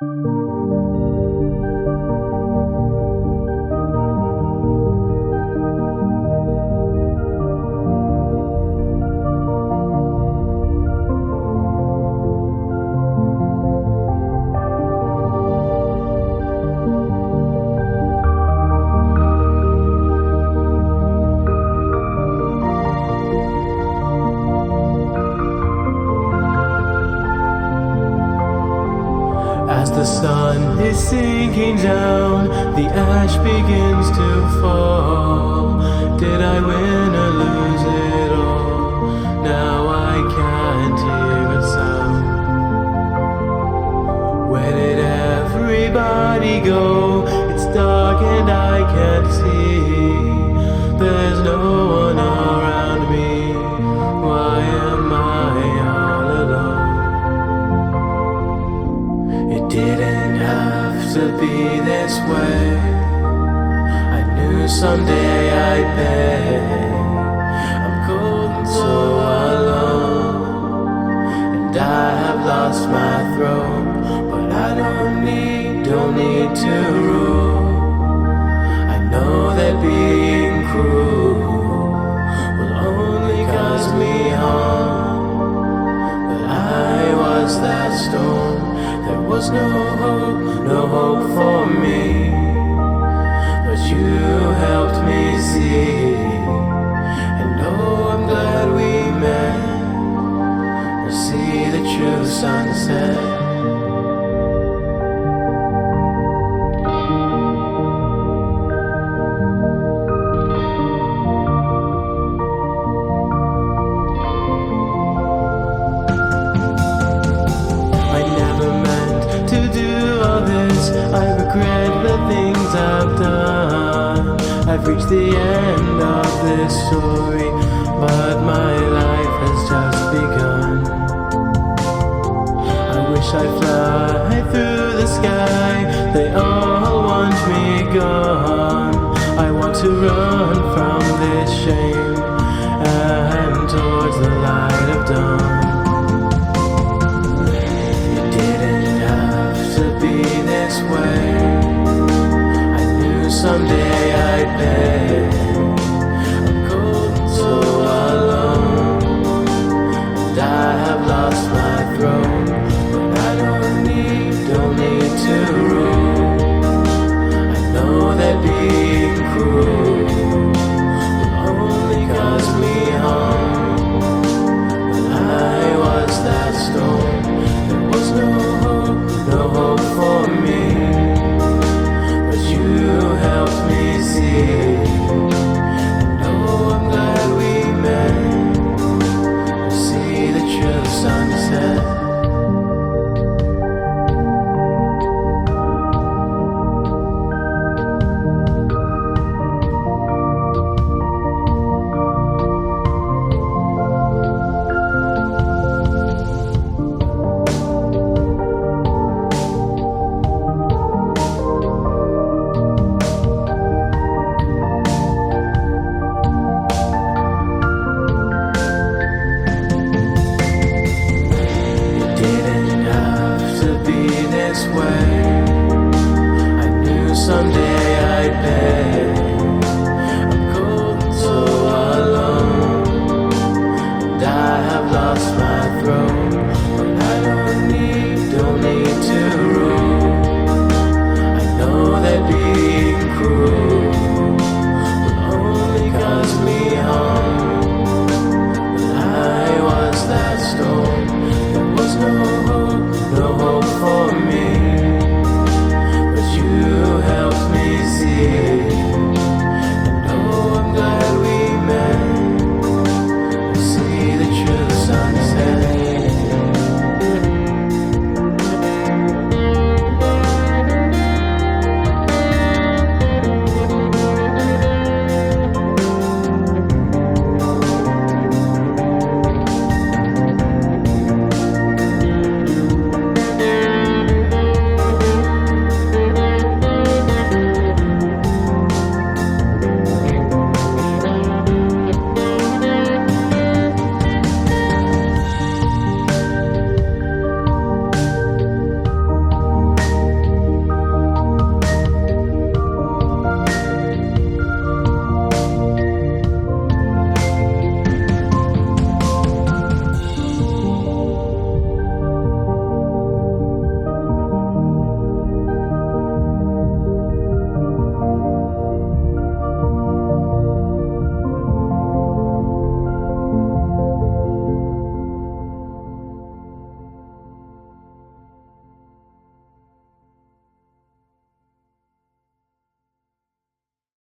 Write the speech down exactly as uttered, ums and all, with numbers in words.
As the sun is sinking down, the ash begins to fall. Did I win or lose it all? Now I can't hear a sound. Where did everybody go? It's dark and I can't see. There's no one around me. Why am I all alone? It didn't have to be this way. I knew someday I'd pay. I'm cold and so alone, and I have lost my throne. But I don't need, don't need to rule. I know that being cruel will only cause me harm. But I was that storm. There was no hope, no hope for me, but you helped me see. And oh, I'm glad we met to see the true sunset. I regret the things I've done. I've reached the end of this story, but my life has just begun. I wish I'd fly through the sky. They all want me gone. I want to run from this shame and towards the light of dawn. Way. I knew someday I'd pay. I'm cold and so alone, and I have lost my throne. But I don't need, don't need to rule. I know that being cruel will only cause me harm. But I was that storm. There was no hope, no hope for me. Way. I knew someday